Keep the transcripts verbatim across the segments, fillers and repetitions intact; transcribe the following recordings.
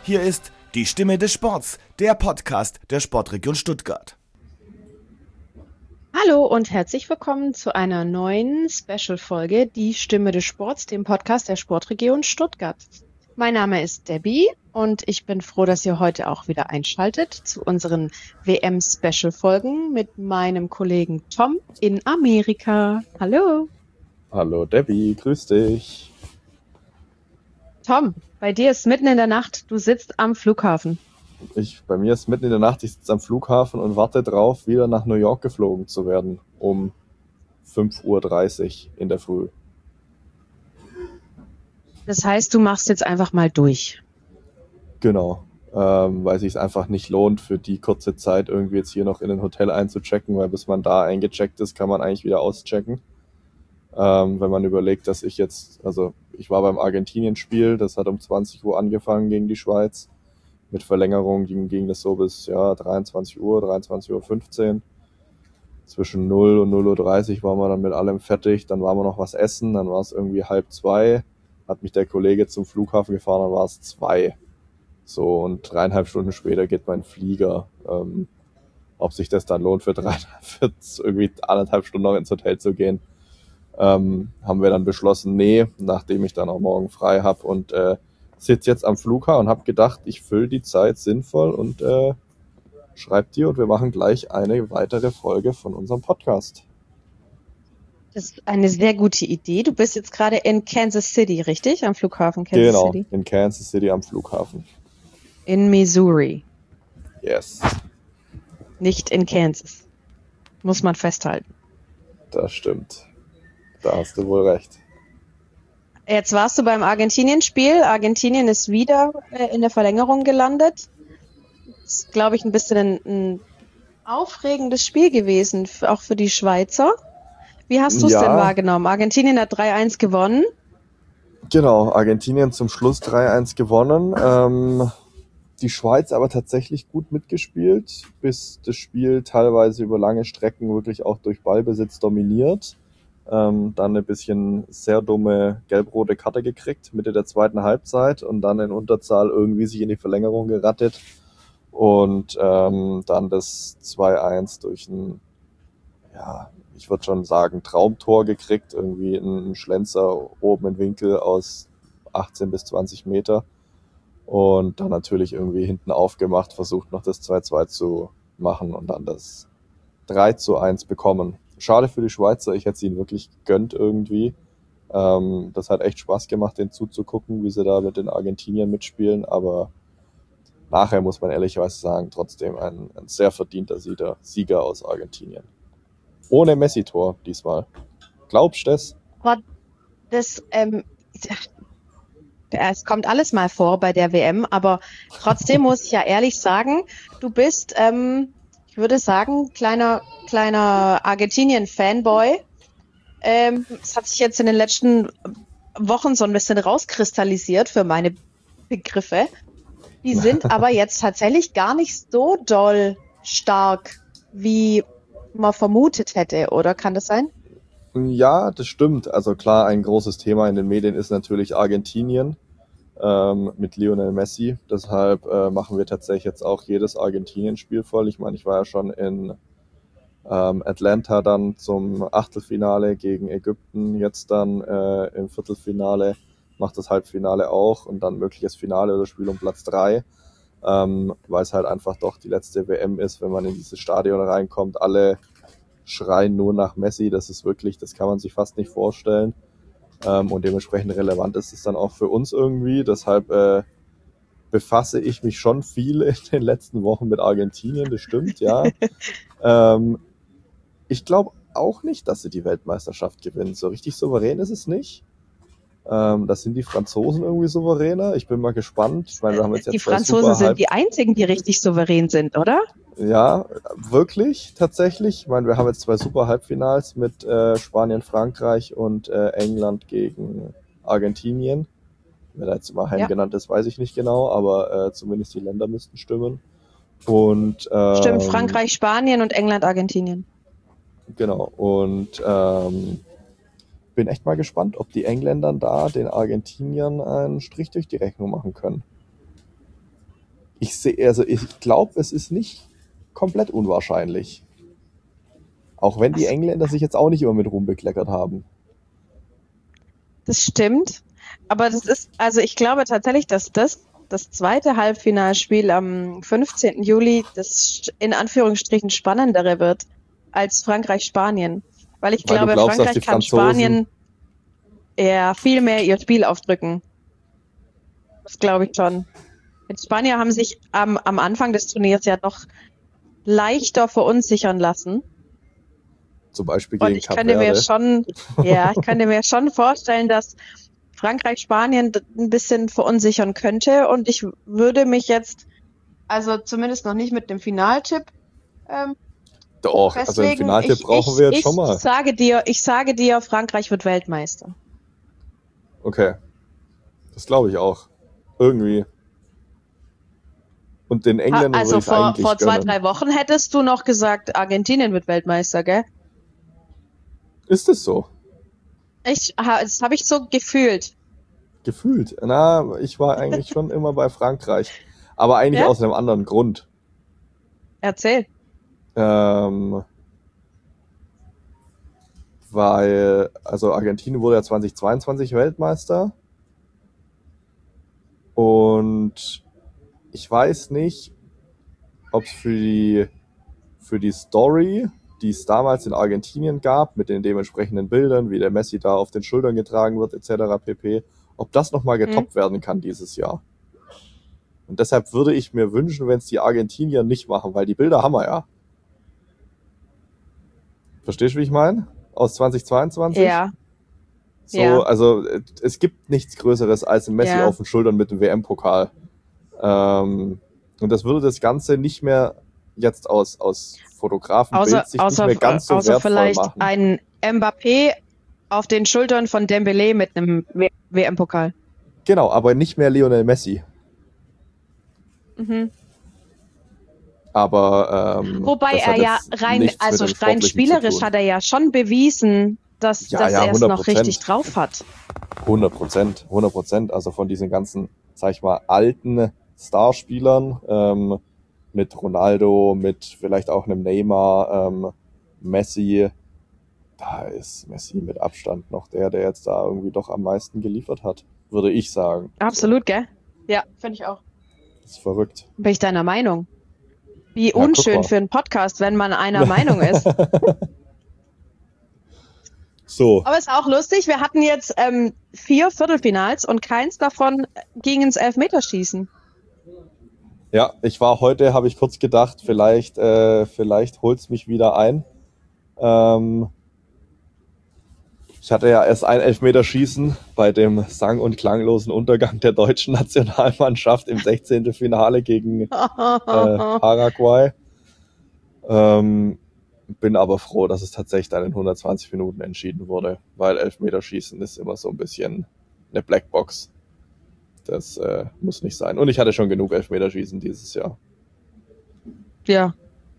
Hier ist die Stimme des Sports, der Podcast der Sportregion Stuttgart. Hallo und herzlich willkommen zu einer neuen Special-Folge, die Stimme des Sports, dem Podcast der Sportregion Stuttgart. Mein Name ist Debbie und ich bin froh, dass ihr heute auch wieder einschaltet zu unseren W M-Special-Folgen mit meinem Kollegen Tom in Amerika. Hallo. Hallo Debbie, grüß dich. Tom, bei dir ist mitten in der Nacht, du sitzt am Flughafen. Ich, bei mir ist mitten in der Nacht, ich sitze am Flughafen und warte drauf, wieder nach New York geflogen zu werden um fünf Uhr dreißig in der Früh. Das heißt, du machst jetzt einfach mal durch. Genau, ähm, weil es sich einfach nicht lohnt, für die kurze Zeit irgendwie jetzt hier noch in ein Hotel einzuchecken, weil bis man da eingecheckt ist, kann man eigentlich wieder auschecken. Ähm, wenn man überlegt, dass ich jetzt, also ich war beim Argentinien-Spiel, das hat um zwanzig Uhr angefangen gegen die Schweiz. Mit Verlängerung ging, ging das so bis ja dreiundzwanzig Uhr, dreiundzwanzig Uhr fünfzehn. Zwischen null und null Uhr dreißig waren wir dann mit allem fertig. Dann waren wir noch was essen, dann war es irgendwie halb zwei. Hat mich der Kollege zum Flughafen gefahren, dann war es zwei. So, und dreieinhalb Stunden später geht mein Flieger. Ähm, ob sich das dann lohnt, für dreieinhalb, für irgendwie anderthalb Stunden noch ins Hotel zu gehen, ähm, haben wir dann beschlossen, nee, nachdem ich dann auch morgen frei habe und äh, sitze jetzt am Flughafen und habe gedacht, ich fülle die Zeit sinnvoll und äh, schreib dir und wir machen gleich eine weitere Folge von unserem Podcast. Das ist eine sehr gute Idee. Du bist jetzt gerade in Kansas City, richtig? Am Flughafen Kansas genau, City? Genau, in Kansas City am Flughafen. In Missouri. Yes. Nicht in Kansas. Muss man festhalten. Das stimmt. Da hast du wohl recht. Jetzt warst du beim Argentinien-Spiel. Argentinien ist wieder äh, in der Verlängerung gelandet. Das ist, glaube ich, ein bisschen ein, ein aufregendes Spiel gewesen, auch für die Schweizer. Wie hast du es Ja. denn wahrgenommen? Argentinien hat drei eins gewonnen. Genau, Argentinien zum Schluss drei eins gewonnen. Ähm, die Schweiz aber tatsächlich gut mitgespielt, bis das Spiel teilweise über lange Strecken wirklich auch durch Ballbesitz dominiert. Ähm, dann eine bisschen sehr dumme gelb-rote Karte gekriegt, Mitte der zweiten Halbzeit und dann in Unterzahl irgendwie sich in die Verlängerung gerattet und ähm, dann das zwei eins durch ein, ja, ich würde schon sagen, Traumtor gekriegt, irgendwie ein Schlenzer oben im Winkel aus achtzehn bis zwanzig Meter und dann natürlich irgendwie hinten aufgemacht, versucht noch das zwei zwei zu machen und dann das drei zu eins bekommen. Schade für die Schweizer, ich hätte es ihnen wirklich gegönnt irgendwie. Ähm, das hat echt Spaß gemacht, denen zuzugucken, wie sie da mit den Argentiniern mitspielen, aber nachher muss man ehrlicherweise sagen, trotzdem ein, ein sehr verdienter Sieger, Sieger aus Argentinien. Ohne Messi-Tor diesmal. Glaubst du das? Aber das, ähm, es kommt alles mal vor bei der W M, aber trotzdem muss ich ja ehrlich sagen, du bist, ähm, ich würde sagen, kleiner kleiner Argentinien-Fanboy. Ähm, das hat sich jetzt in den letzten Wochen so ein bisschen rauskristallisiert für meine Begriffe. Die sind aber jetzt tatsächlich gar nicht so doll stark, wie man vermutet hätte, oder kann das sein? Ja, das stimmt. Also klar, ein großes Thema in den Medien ist natürlich Argentinien ähm, mit Lionel Messi. Deshalb äh, machen wir tatsächlich jetzt auch jedes Argentinien-Spiel voll. Ich meine, ich war ja schon in ähm, Atlanta dann zum Achtelfinale gegen Ägypten, jetzt dann äh, im Viertelfinale, macht das Halbfinale auch und dann mögliches Finale oder Spiel um Platz drei, ähm, weil es halt einfach doch die letzte W M ist, wenn man in dieses Stadion reinkommt. Alle schreien nur nach Messi, das ist wirklich, das kann man sich fast nicht vorstellen. Ähm, und dementsprechend relevant ist es dann auch für uns irgendwie. Deshalb äh, befasse ich mich schon viel in den letzten Wochen mit Argentinien, das stimmt, ja. ähm, ich glaube auch nicht, dass sie die Weltmeisterschaft gewinnen. So richtig souverän ist es nicht. Ähm, das sind die Franzosen irgendwie souveräner. Ich bin mal gespannt. Ich meine, wir haben jetzt Die ja zwei Franzosen super sind die einzigen, die richtig souverän sind, oder? Ja, wirklich, tatsächlich. Ich meine, wir haben jetzt zwei super Halbfinals mit äh, Spanien, Frankreich und äh, England gegen Argentinien. Wer da jetzt immer Heim Ja. genannt ist, weiß ich nicht genau, aber äh, zumindest die Länder müssten stimmen. Und ähm, Stimmt, Frankreich, Spanien und England, Argentinien. Genau, und ähm, bin echt mal gespannt, ob die Engländer da den Argentiniern einen Strich durch die Rechnung machen können. ich sehe, also ich glaube, es ist nicht komplett unwahrscheinlich. Auch wenn die Engländer sich jetzt auch nicht immer mit Ruhm bekleckert haben. Das stimmt. Aber das ist, also ich glaube tatsächlich, dass das das zweite Halbfinalspiel am fünfzehnten Juli das in Anführungsstrichen spannendere wird als Frankreich-Spanien. Weil ich Weil du glaube, glaubst, dass Frankreich die kann Franzosen- Spanien eher viel mehr ihr Spiel aufdrücken. Das glaube ich schon. Die Spanier haben sich am, am Anfang des Turniers ja noch leichter verunsichern lassen. Zum Beispiel Und gegen ich Kap könnte mir Verde. schon, ja, ich könnte mir schon vorstellen, dass Frankreich Spanien d- ein bisschen verunsichern könnte. Und ich würde mich jetzt, also zumindest noch nicht mit dem Finaltipp ähm, Doch, also einen festlegen. Finaltipp Ich, brauchen ich, wir jetzt ich schon mal. sage dir, ich sage dir, Frankreich wird Weltmeister. Okay. Das glaube ich auch. Irgendwie. Und den Ha, Engländern würde also ich es vor, eigentlich vor zwei, gönnen. drei Wochen hättest du noch gesagt, Argentinien wird Weltmeister, gell? Ist es so? Ich, ha, das habe ich so gefühlt. Gefühlt. Na, ich war eigentlich schon immer bei Frankreich. Aber eigentlich Ja? aus einem anderen Grund. Erzähl. Ähm, weil, also Argentinien wurde ja zweitausendzweiundzwanzig Weltmeister. Und ich weiß nicht, ob es für die, für die Story, die es damals in Argentinien gab, mit den dementsprechenden Bildern, wie der Messi da auf den Schultern getragen wird, et cetera pp., ob das nochmal getoppt Hm. werden kann dieses Jahr. Und deshalb würde ich mir wünschen, wenn es die Argentinier nicht machen, weil die Bilder haben wir ja. Verstehst du, wie ich meine? Aus zweitausendzweiundzwanzig? Ja. So, Ja. also äh, es gibt nichts Größeres als ein Messi Ja. auf den Schultern mit dem W M-Pokal. Ähm, und das würde das Ganze nicht mehr jetzt aus, aus Fotografenbild Außer, sich außer, nicht mehr ganz so außer wertvoll vielleicht machen. ein Mbappé auf den Schultern von Dembélé mit einem W M-Pokal. Genau, aber nicht mehr Lionel Messi. Mhm. Aber ähm, Wobei das er hat ja jetzt rein, nichts also mit dem rein Sportlichen spielerisch zu tun. hat er ja schon bewiesen, dass, Ja, dass ja, er es hundert noch Prozent. richtig drauf hat. hundert Prozent, hundert Prozent. Also von diesen ganzen, sag ich mal, alten Starspielern ähm, mit Ronaldo, mit vielleicht auch einem Neymar, ähm, Messi, da ist Messi mit Abstand noch der, der jetzt da irgendwie doch am meisten geliefert hat, würde ich sagen. Absolut, gell? Ja, finde ich auch. Das ist verrückt. Bin ich deiner Meinung. Wie Ja, guck unschön mal. für einen Podcast, wenn man einer Meinung ist. So, Aber ist auch lustig, wir hatten jetzt ähm, vier Viertelfinals und keins davon ging ins Elfmeterschießen. ja, ich war heute, habe ich kurz gedacht, vielleicht, äh, vielleicht holt's mich wieder ein. Ähm, ich hatte ja erst ein Elfmeterschießen bei dem sang- und klanglosen Untergang der deutschen Nationalmannschaft im Sechzehntelfinale gegen äh, Paraguay. Ähm, bin aber froh, dass es tatsächlich dann in hundertzwanzig Minuten entschieden wurde, weil Elfmeterschießen ist immer so ein bisschen eine Blackbox. Das äh, muss nicht sein. Und ich hatte schon genug Elfmeterschießen dieses Jahr. Ja.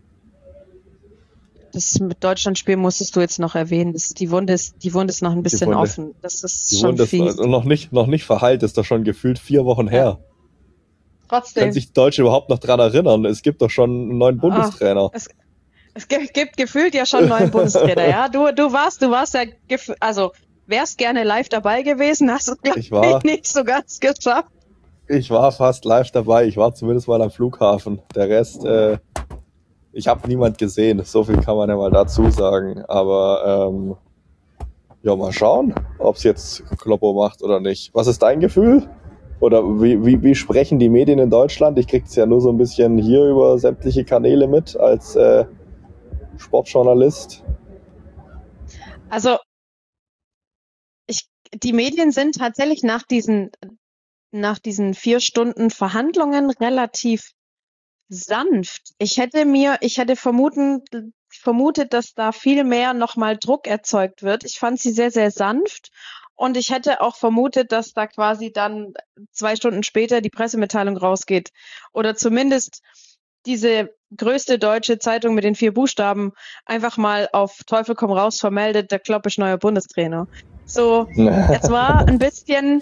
Das mit Deutschlandspiel musstest du jetzt noch erwähnen. Das, die Wunde ist, die Wunde ist noch ein bisschen Wunde- offen. Das ist Die schon Wunde ist fies. noch nicht, noch nicht verheilt, ist doch schon gefühlt vier Wochen Ja. her. Können Trotzdem. sich die Deutsche überhaupt noch dran erinnern? Es gibt doch schon einen neuen Bundestrainer. Es, es gibt, gibt gefühlt ja schon einen neuen Bundestrainer, ja. Du, du warst, du warst ja, gef- also wärst gerne live dabei gewesen, hast es glaube Ich war- ich nicht so ganz geschafft. Ich war fast live dabei. Ich war zumindest mal am Flughafen. Der Rest, äh, ich habe niemand gesehen. So viel kann man ja mal dazu sagen. Aber ähm, ja, mal schauen, ob es jetzt Kloppo macht oder nicht. Was ist dein Gefühl? Oder wie, wie, wie sprechen die Medien in Deutschland? Ich krieg's ja nur so ein bisschen hier über sämtliche Kanäle mit als äh, Sportjournalist. Also ich, die Medien sind tatsächlich nach diesen, nach diesen vier Stunden Verhandlungen relativ sanft. Ich hätte mir, ich hätte vermuten, vermutet, dass da viel mehr nochmal Druck erzeugt wird. Ich fand sie sehr, sehr sanft und ich hätte auch vermutet, dass da quasi dann zwei Stunden später die Pressemitteilung rausgeht oder zumindest diese größte deutsche Zeitung mit den vier Buchstaben einfach mal auf Teufel komm raus vermeldet, der Klopp ist neuer Bundestrainer. So, es war ein bisschen,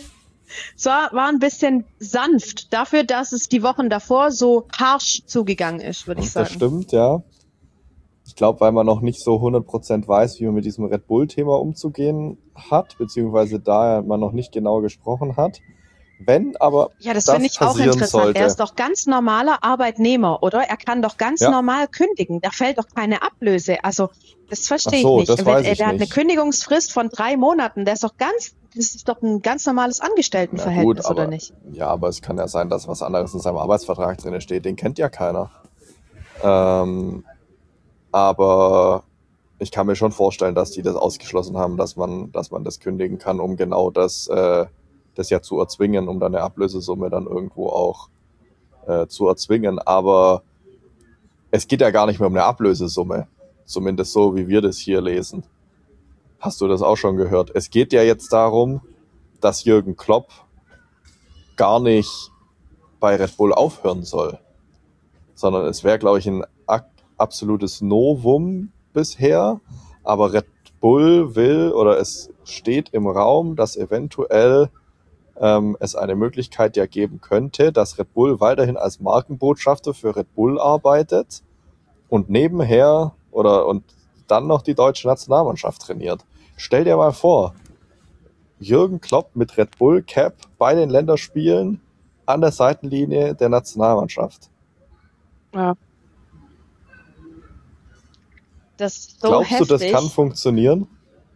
Es war, war ein bisschen sanft dafür, dass es die Wochen davor so harsch zugegangen ist, würde ich sagen. Das stimmt, ja. Ich glaube, weil man noch nicht so hundert Prozent weiß, wie man mit diesem Red Bull-Thema umzugehen hat, beziehungsweise da man noch nicht genau gesprochen hat. Wenn aber Ja, das, das finde ich auch passieren interessant. sollte, Er ist doch ganz normaler Arbeitnehmer, oder? Er kann doch ganz Ja. normal kündigen. Da fällt doch keine Ablöse. Also, das verstehe Ach so, ich nicht. das Wenn, weiß er, ich der hat eine nicht. Kündigungsfrist von drei Monaten. Der ist doch ganz, das ist doch ein ganz normales na Angestelltenverhältnis, gut, aber oder nicht? ja, aber es kann ja sein, dass was anderes in seinem Arbeitsvertrag drin steht. Den kennt ja keiner. Ähm, aber ich kann mir schon vorstellen, dass die das ausgeschlossen haben, dass man, dass man das kündigen kann, um genau das, äh, das ja zu erzwingen, um dann eine Ablösesumme dann irgendwo auch äh, zu erzwingen. Aber es geht ja gar nicht mehr um eine Ablösesumme. Zumindest so, wie wir das hier lesen. Hast du das auch schon gehört? Es geht ja jetzt darum, dass Jürgen Klopp gar nicht bei Red Bull aufhören soll. Sondern es wäre, glaube ich, ein ak- absolutes Novum bisher. Aber Red Bull will oder es steht im Raum, dass eventuell ähm, es eine Möglichkeit ja geben könnte, dass Red Bull weiterhin als Markenbotschafter für Red Bull arbeitet und nebenher oder und dann noch die deutsche Nationalmannschaft trainiert. Stell dir mal vor, Jürgen Klopp mit Red Bull Cap bei den Länderspielen an der Seitenlinie der Nationalmannschaft. Ja. Das ist so Glaubst heftig. du, das kann funktionieren?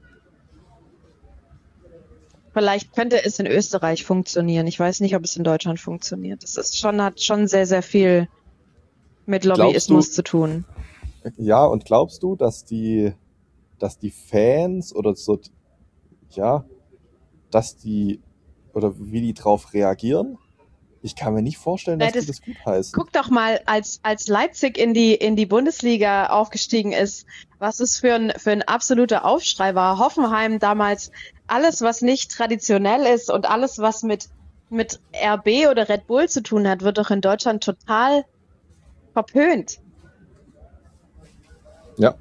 Vielleicht könnte es in Österreich funktionieren. Ich weiß nicht, ob es in Deutschland funktioniert. Das ist schon, hat schon sehr, sehr viel mit Lobbyismus Glaubst zu tun. Ja, und glaubst du, dass die, dass die Fans oder so, ja, dass die, oder wie die drauf reagieren? Ich kann mir nicht vorstellen, dass Ja, die das- das gut heißen. Guck doch mal, als, als Leipzig in die, in die Bundesliga aufgestiegen ist, was es für ein, für ein absoluter Aufschrei war. Hoffenheim damals, alles, was nicht traditionell ist und alles, was mit, mit R B oder Red Bull zu tun hat, wird doch in Deutschland total verpönt. Ja.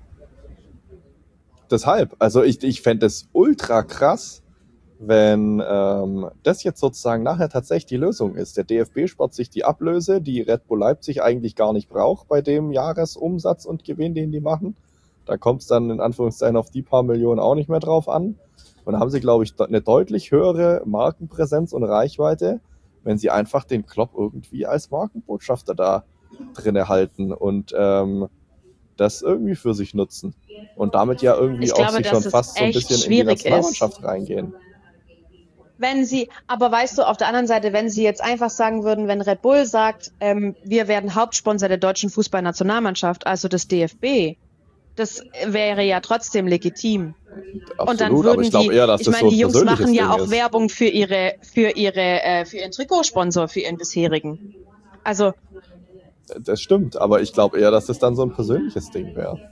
Deshalb, also ich, ich fände es ultra krass, wenn ähm, das jetzt sozusagen nachher tatsächlich die Lösung ist. Der D F B spart sich die Ablöse, die Red Bull Leipzig eigentlich gar nicht braucht bei dem Jahresumsatz und Gewinn, den die machen. Da kommt es dann in Anführungszeichen auf die paar Millionen auch nicht mehr drauf an. Und dann haben sie, glaube ich, de- eine deutlich höhere Markenpräsenz und Reichweite, wenn sie einfach den Klopp irgendwie als Markenbotschafter da drinne halten und ähm, das irgendwie für sich nutzen. Und damit ja irgendwie Ich auch glaube, sich dass schon es fast so ein echt bisschen in die schwierig ist. Nationalmannschaft reingehen. Wenn sie, aber weißt du, auf der anderen Seite, wenn sie jetzt einfach sagen würden, wenn Red Bull sagt, ähm, wir werden Hauptsponsor der deutschen Fußballnationalmannschaft, also des D F B, das wäre ja trotzdem legitim. Absolut, Und dann aber würden ich glaube die, eher, dass ich das meine, so ein die Jungs persönliches machen ja Ding auch ist. Werbung für ihre, für ihre, äh, für ihren Trikotsponsor, für ihren bisherigen. Also, Das stimmt, aber ich glaube eher, dass das dann so ein persönliches Ding wäre.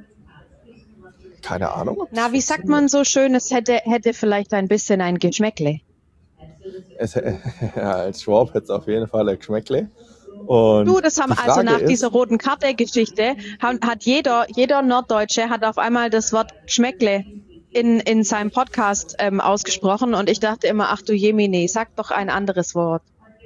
Keine Ahnung. ob das na, wie sagt man so schön, es hätte, hätte vielleicht ein bisschen ein Geschmäckle. Es, ja, als Schwab hätte es auf jeden Fall ein Geschmäckle. Und Du, das haben die also Frage nach ist, dieser roten Karte-Geschichte hat, hat jeder, jeder Norddeutsche hat auf einmal das Wort Geschmäckle in, in seinem Podcast ähm, ausgesprochen und ich dachte immer, ach du Jemine, sag doch ein anderes Wort.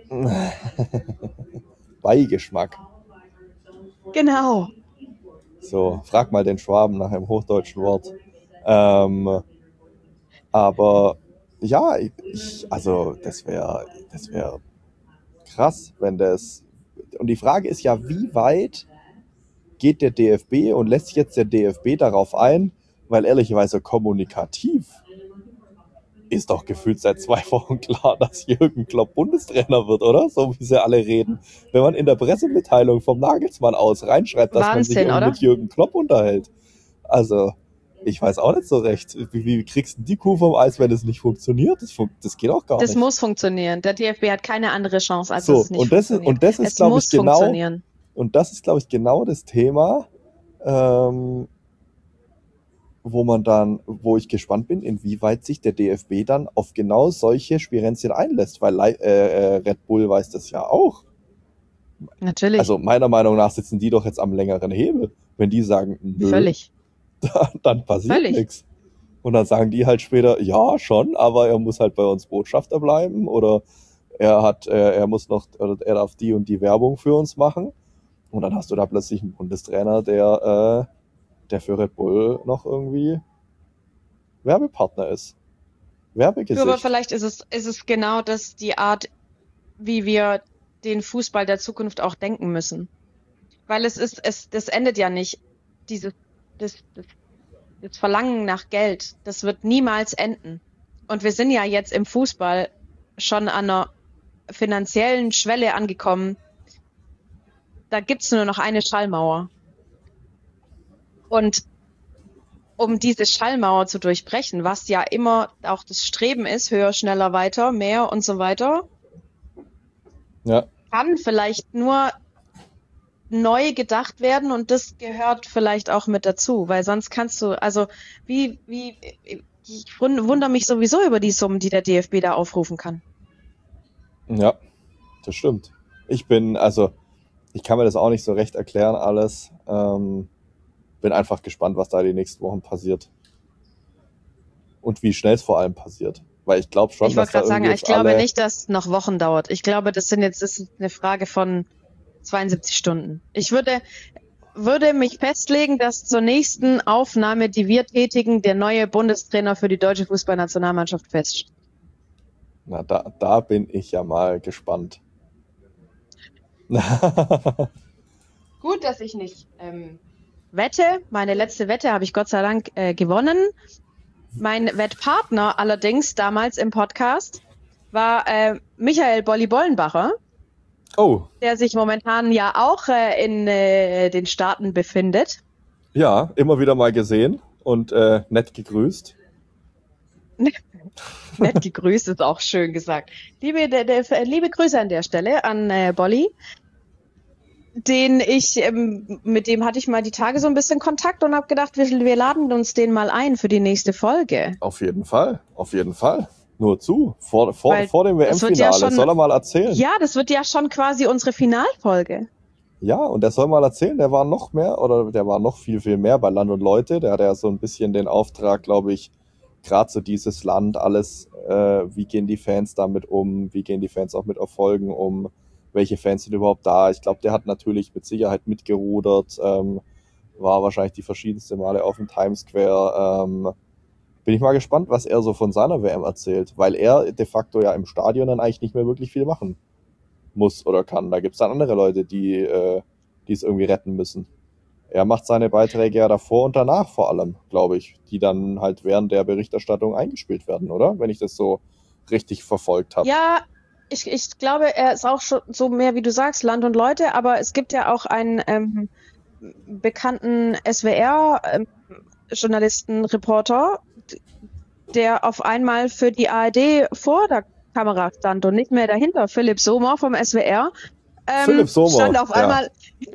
Beigeschmack. Genau. So, frag mal den Schwaben nach einem hochdeutschen Wort. Ähm, aber ja, ich, also das wäre das wäre krass, wenn das. Und die Frage ist ja, wie weit geht der D F B und lässt sich jetzt der D F B darauf ein, weil ehrlicherweise kommunikativ ist doch gefühlt seit zwei Wochen klar, dass Jürgen Klopp Bundestrainer wird, oder? So wie sie alle reden. Wenn man in der Pressemitteilung vom Nagelsmann aus reinschreibt, dass man sich Wahnsinn, irgendwie oder? mit Jürgen Klopp unterhält. Also, ich weiß auch nicht so recht. Wie, wie kriegst du die Kuh vom Eis, wenn es nicht funktioniert? Das, fun das geht auch gar Das nicht. muss funktionieren. Der D F B hat keine andere Chance, als So, dass es nicht und das ist, funktioniert. und das ist, es glaube muss ich, genau, funktionieren. und das ist, glaube ich, genau das Thema, ähm, wo man dann, wo ich gespannt bin, inwieweit sich der D F B dann auf genau solche Spirenzchen einlässt, weil Lei- äh, äh, Red Bull weiß das ja auch. Natürlich. Also meiner Meinung nach sitzen die doch jetzt am längeren Hebel. Wenn die sagen, nö, Völlig. dann, dann passiert Völlig. nichts. Und dann sagen die halt später, ja, schon, aber er muss halt bei uns Botschafter bleiben oder er hat, er, er muss noch, oder er darf die und die Werbung für uns machen. Und dann hast du da plötzlich einen Bundestrainer, der, äh, der für Red Bull noch irgendwie Werbepartner ist. Werbegesicht. Aber vielleicht ist es, ist es genau das, die Art, wie wir den Fußball der Zukunft auch denken müssen. Weil es ist, es, das endet ja nicht. Diese, das, das, das Verlangen nach Geld, das wird niemals enden. Und wir sind ja jetzt im Fußball schon an einer finanziellen Schwelle angekommen. Da gibt's nur noch eine Schallmauer. Und um diese Schallmauer zu durchbrechen, was ja immer auch das Streben ist, höher, schneller, weiter, mehr und so weiter, Ja. kann vielleicht nur neu gedacht werden und das gehört vielleicht auch mit dazu, weil sonst kannst du, also wie, wie, ich wundere mich sowieso über die Summen, die der D F B da aufrufen kann. Ja, das stimmt. Ich bin, also, ich kann mir das auch nicht so recht erklären alles. Ähm, bin einfach gespannt, was da die nächsten Wochen passiert. Und wie schnell es vor allem passiert. Weil ich glaube schon, Ich dass wollte da gerade sagen, irgendwie ich jetzt glaube alle... nicht, dass es noch Wochen dauert. Ich glaube, das sind jetzt, das ist eine Frage von zweiundsiebzig Stunden. Ich würde, würde mich festlegen, dass zur nächsten Aufnahme, die wir tätigen, der neue Bundestrainer für die deutsche Fußballnationalmannschaft feststeht. Na, da, da bin ich ja mal gespannt. Gut, dass ich nicht ähm, wette. Meine letzte Wette habe ich Gott sei Dank äh, gewonnen. Mein Wettpartner allerdings damals im Podcast war äh, Michael Bolli-Bollenbacher, Oh, der sich momentan ja auch äh, in äh, den Staaten befindet. ja, immer wieder mal gesehen und äh, nett gegrüßt. Nett gegrüßt ist auch schön gesagt. Liebe, der, der, liebe Grüße an der Stelle an äh, Bolli, den ich, ähm, mit dem hatte ich mal die Tage so ein bisschen Kontakt und habe gedacht, wir, wir laden uns den mal ein für die nächste Folge. Auf jeden Fall, auf jeden Fall. Nur zu, vor, vor, Weil vor dem das wird W M-Finale. ja schon- Soll er mal erzählen? Ja, das wird ja schon quasi unsere Finalfolge. Ja, und der soll mal erzählen, der war noch mehr, oder der war noch viel, viel mehr bei Land und Leute. Der hat ja so ein bisschen den Auftrag, glaube ich, gerade so dieses Land, alles, äh, wie gehen die Fans damit um, wie gehen die Fans auch mit Erfolgen um, welche Fans sind überhaupt da. Ich glaube, der hat natürlich mit Sicherheit mitgerudert, ähm, war wahrscheinlich die verschiedenste Male auf dem Times Square. Ähm, bin ich mal gespannt, was er so von seiner W M erzählt, weil er de facto ja im Stadion dann eigentlich nicht mehr wirklich viel machen muss oder kann. Da gibt's dann andere Leute, die äh, die es irgendwie retten müssen. Er macht seine Beiträge ja davor und danach vor allem, glaube ich, die dann halt während der Berichterstattung eingespielt werden, oder? Wenn ich das so richtig verfolgt habe. Ja, ich, ich glaube, er ist auch schon so mehr, wie du sagst, Land und Leute, aber es gibt ja auch einen ähm, bekannten S W R-Journalisten, Reporter, der auf einmal für die A R D vor der Kamera stand und nicht mehr dahinter. Philipp Sommer vom S W R. Ähm, Philipp Sommer, stand auf ja. einmal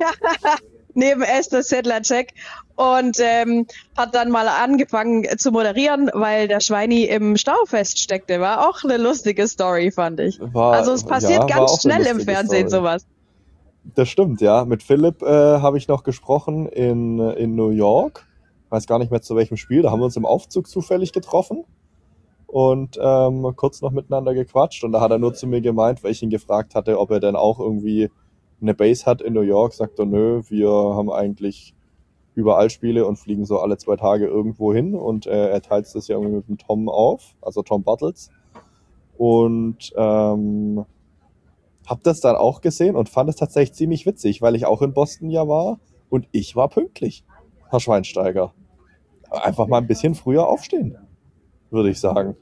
neben Esther Sedlacek und ähm, hat dann mal angefangen zu moderieren, weil der Schweini im Stau feststeckte. War auch eine lustige Story, fand ich. War, Also es passiert ja, war ganz auch eine schnell im lustige Fernsehen Story. sowas. Das stimmt, ja. Mit Philipp äh, habe ich noch gesprochen in, in New York. Weiß gar nicht mehr zu welchem Spiel. Da haben wir uns im Aufzug zufällig getroffen und ähm, kurz noch miteinander gequatscht. Und da hat er nur zu mir gemeint, weil ich ihn gefragt hatte, ob er denn auch irgendwie eine Base hat in New York. Sagt er, nö, wir haben eigentlich überall Spiele und fliegen so alle zwei Tage irgendwo hin. Und äh, er teilt das ja irgendwie mit dem Tom auf, also Tom Bartels. Und ähm, hab das dann auch gesehen und fand es tatsächlich ziemlich witzig, weil ich auch in Boston ja war und ich war pünktlich, Herr Schweinsteiger. Einfach mal ein bisschen früher aufstehen, würde ich sagen.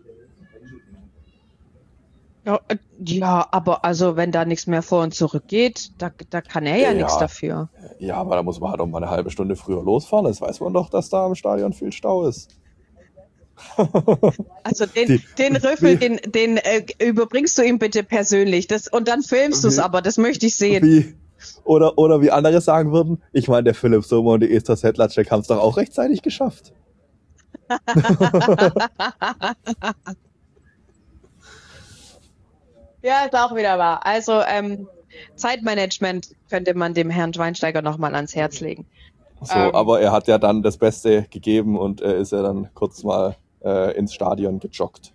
Ja, äh, ja, aber also wenn da nichts mehr vor und zurück geht, da, da kann er ja, Ja. nichts dafür. Ja, aber da muss man halt auch mal eine halbe Stunde früher losfahren. Das weiß man doch, dass da am Stadion viel Stau ist. Also den, Die- den Rüffel, wie- den, den äh, überbringst du ihm bitte persönlich. Das, und dann filmst du es Wie- aber, das möchte ich sehen. Wie, oder, oder wie andere sagen würden, ich meine, der Philipp Sommer und die Esther Sedlacek haben es doch auch rechtzeitig geschafft. Ja, ist auch wieder wahr. Also ähm, Zeitmanagement könnte man dem Herrn Schweinsteiger nochmal ans Herz legen. So, Ähm. aber er hat ja dann das Beste gegeben und er ist ja dann kurz mal äh, ins Stadion gejoggt.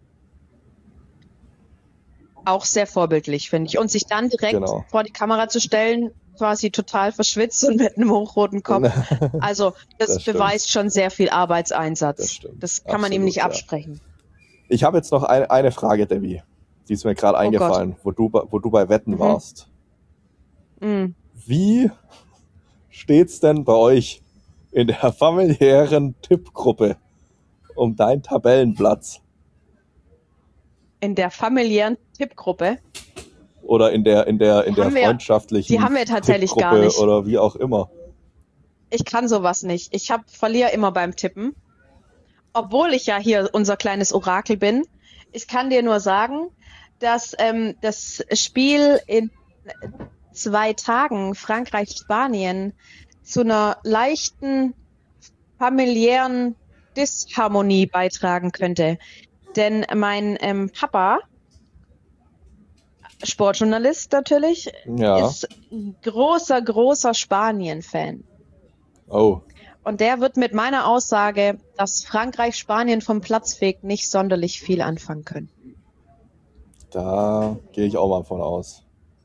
Auch sehr vorbildlich, finde ich. Und sich dann direkt Genau. vor die Kamera zu stellen, quasi total verschwitzt und mit einem hochroten Kopf. Also das, Das stimmt. beweist schon sehr viel Arbeitseinsatz. Das stimmt. Das kann man ihm Absolut, nicht ja. absprechen. Ich habe jetzt noch eine, eine Frage, Debbie. Die ist mir gerade Oh eingefallen, wo du, bei- wo du bei Wetten Mhm. warst. Mm. Wie steht's denn bei euch in der familiären Tippgruppe um deinen Tabellenplatz? In der familiären Tippgruppe, Oder in der, in der, in Die der haben wir- freundschaftlichen die haben wir tatsächlich Tippgruppe gar nicht. oder wie auch immer. ich kann sowas nicht. Ich hab, verliere immer beim Tippen. Obwohl ich ja hier unser kleines Orakel bin. Ich kann dir nur sagen, dass ähm, das Spiel in zwei Tagen Frankreich-Spanien zu einer leichten familiären Disharmonie beitragen könnte. Denn mein ähm, Papa, Sportjournalist natürlich, Ja. ist ein großer, großer Spanien-Fan. Oh, Und der wird mit meiner Aussage, dass Frankreich Spanien vom Platz fegt, nicht sonderlich viel anfangen können. da gehe ich auch mal von aus.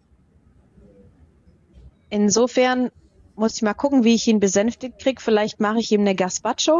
Insofern muss ich mal gucken, wie ich ihn besänftigt kriege. Vielleicht mache ich ihm eine Gazpacho.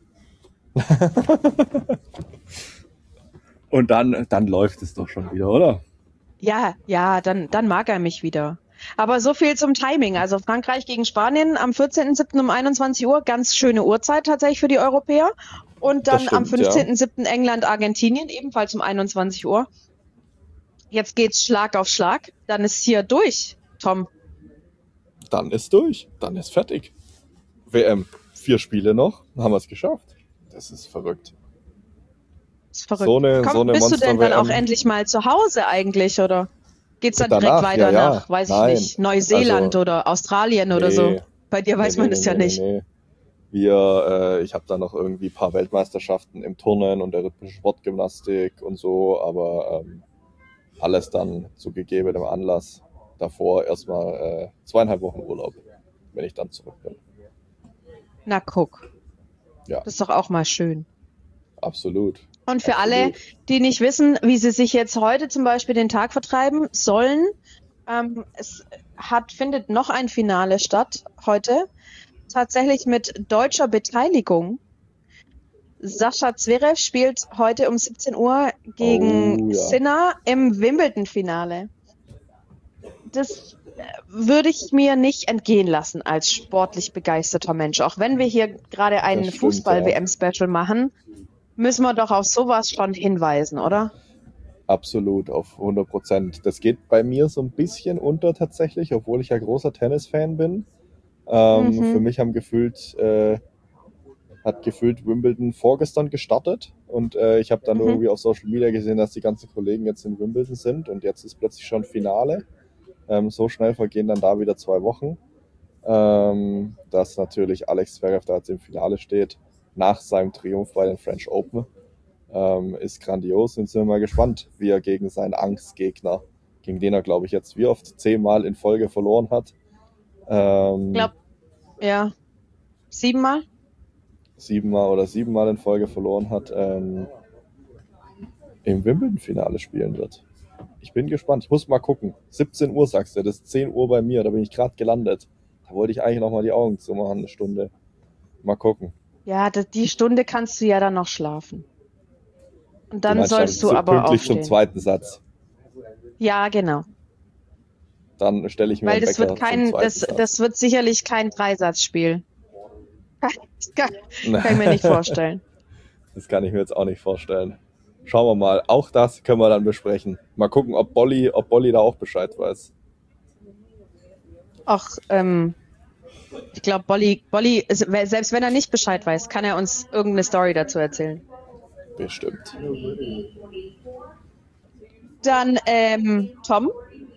Und dann, dann läuft es doch schon wieder, oder? Ja, ja, dann, dann mag er mich wieder. Aber so viel zum Timing. Also Frankreich gegen Spanien am vierzehnten siebten um einundzwanzig Uhr. Ganz schöne Uhrzeit tatsächlich für die Europäer. Und dann Das am stimmt, ja. fünfzehnten siebten England-Argentinien, ebenfalls um einundzwanzig Uhr. Jetzt geht's Schlag auf Schlag. Dann ist hier durch, Tom. Dann ist durch. Dann ist fertig. W M. Vier Spiele noch. Dann haben wir es geschafft. Das ist verrückt. Das ist verrückt. So eine- Komm, so eine bist du denn dann Monster-W M? auch endlich mal zu Hause eigentlich, oder geht's dann Danach, direkt weiter ja, ja. nach, weiß Nein. ich nicht, Neuseeland Also, oder Australien oder nee. so? Bei dir weiß Nee, man nee, das nee, ja nee, nicht. nee. Wir, äh, ich habe da noch irgendwie ein paar Weltmeisterschaften im Turnen und der rhythmischen Sportgymnastik und so, aber ähm, alles dann zu gegebenem Anlass. Davor erstmal äh, zweieinhalb Wochen Urlaub, wenn ich dann zurück bin. Na guck, Ja, das ist doch auch mal schön. absolut. Und für Absolut. alle, die nicht wissen, wie sie sich jetzt heute zum Beispiel den Tag vertreiben sollen, ähm, es hat, findet noch ein Finale statt heute. Tatsächlich mit deutscher Beteiligung. Sascha Zverev spielt heute um siebzehn Uhr gegen Oh, ja. Sinner im Wimbledon-Finale. Das äh, würde ich mir nicht entgehen lassen als sportlich begeisterter Mensch. Auch wenn wir hier gerade ein Das stimmt, Fußball-W M-Special machen, müssen wir doch auf sowas schon hinweisen, oder? Absolut, auf hundert Prozent. Das geht bei mir so ein bisschen unter tatsächlich, obwohl ich ja großer Tennisfan bin. Ähm, Mhm. Für mich haben gefühlt, äh, hat gefühlt Wimbledon vorgestern gestartet und äh, ich habe dann Mhm. irgendwie auf Social Media gesehen, dass die ganzen Kollegen jetzt in Wimbledon sind und jetzt ist plötzlich schon Finale. Ähm, so schnell vergehen dann da wieder zwei Wochen. Ähm, dass natürlich Alex Zverev da jetzt im Finale steht, nach seinem Triumph bei den French Open, ähm, ist grandios und sind wir mal gespannt, wie er gegen seinen Angstgegner, gegen den er, glaube ich, jetzt wie oft zehnmal in Folge verloren hat. Ähm, Ich glaube, ja, siebenmal? siebenmal oder siebenmal in Folge verloren hat, ähm, im Wimbledon-Finale spielen wird. Ich bin gespannt. Ich muss mal gucken. siebzehn Uhr sagst du, das ist zehn Uhr bei mir, da bin ich gerade gelandet. Da wollte ich eigentlich noch mal die Augen zumachen, eine Stunde. Mal gucken. Ja, das, die Stunde kannst du ja dann noch schlafen. Und dann meinst sollst du so aber pünktlich aufstehen. zum zweiten Satz. Ja, genau. Dann stelle ich mir Weil einen das Wecker wird kein, zum zweiten das, Satz. das wird sicherlich kein Dreisatzspiel. Das kann, kann ich mir nicht vorstellen. Das kann ich mir jetzt auch nicht vorstellen. Schauen wir mal. Auch das können wir dann besprechen. Mal gucken, ob Bolli, ob Bolli da auch Bescheid weiß. Ach, ähm, ich glaube, Bolli, Bolli, selbst wenn er nicht Bescheid weiß, kann er uns irgendeine Story dazu erzählen. Bestimmt. Dann, ähm, Tom,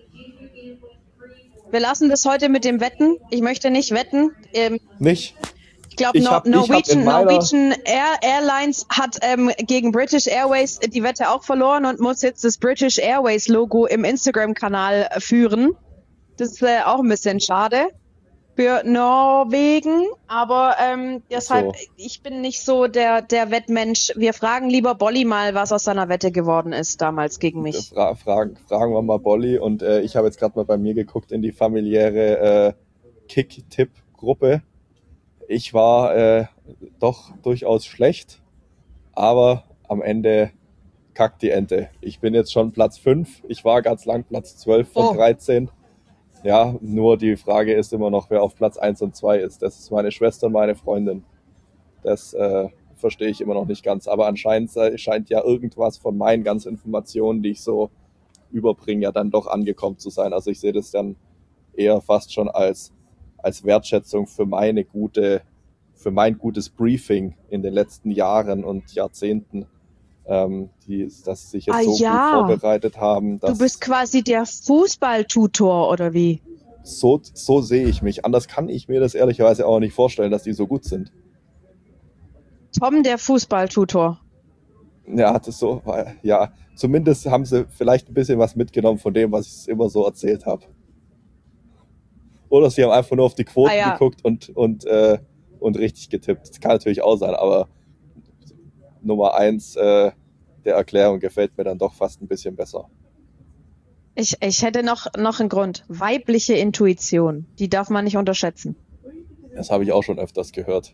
wir lassen das heute mit dem Wetten. Ich möchte nicht wetten. Ähm, Nicht? ich glaube, Ich no, hab- ich hab Norwegian, in meiner- Norwegian Air, Airlines hat ähm, gegen British Airways die Wette auch verloren und muss jetzt das British Airways Logo im Instagram-Kanal führen. Das ist äh, auch ein bisschen schade. für Norwegen, aber ähm, deshalb, So. ich bin nicht so der, der Wettmensch. Wir fragen lieber Bolli mal, was aus seiner Wette geworden ist damals gegen mich. Fra fragen, fragen wir mal Bolli. Und äh, ich habe jetzt gerade mal bei mir geguckt in die familiäre äh, Kick-Tipp-Gruppe. Ich war äh, doch durchaus schlecht, aber am Ende kackt die Ente. Ich bin jetzt schon Platz fünf. Ich war ganz lang Platz zwölf von Oh. dreizehn. Ja, nur die Frage ist immer noch, wer auf Platz eins und zwei ist. Das ist meine Schwester und meine Freundin. Das äh, verstehe ich immer noch nicht ganz. Aber anscheinend sei- scheint ja irgendwas von meinen ganzen Informationen, die ich so überbringe, ja dann doch angekommen zu sein. Also ich sehe das dann eher fast schon als, als Wertschätzung für meine gute, für mein gutes Briefing in den letzten Jahren und Jahrzehnten, ähm, die, dass sie sich jetzt Ah, so ja. gut vorbereitet haben. Dass Du bist quasi der Fußballtutor, oder wie? so, so sehe ich mich. Anders kann ich mir das ehrlicherweise auch nicht vorstellen, dass die so gut sind. Tom, der Fußballtutor. Ja, hat es so, ja, zumindest haben sie vielleicht ein bisschen was mitgenommen von dem, was ich immer so erzählt habe. Oder sie haben einfach nur auf die Quoten Ah, ja. geguckt und, und, äh, und richtig getippt. Das kann natürlich auch sein, aber Nummer eins äh, der Erklärung gefällt mir dann doch fast ein bisschen besser. Ich, ich hätte noch, noch einen Grund. Weibliche Intuition. Die darf man nicht unterschätzen. Das habe ich auch schon öfters gehört.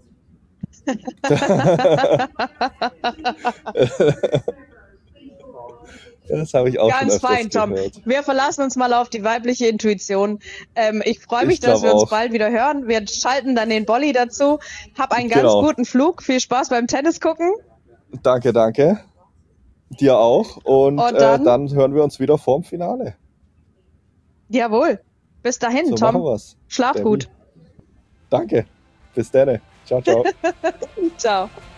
Das habe ich auch schon Ganz öfters fein, Tom. gehört. Wir verlassen uns mal auf die weibliche Intuition. Ähm, ich freue mich, Ich dass glaub wir uns auch. bald wieder hören. Wir schalten dann den Bolli dazu. Hab einen ganz Genau. guten Flug. Viel Spaß beim Tennis gucken. Danke, danke. Dir auch. Und, Und äh, dann? dann hören wir uns wieder vorm Finale. Jawohl. Bis dahin, So machen Tom. wir's. Schlaf Debbie. gut. Danke. Bis dann. Ciao, ciao. Ciao.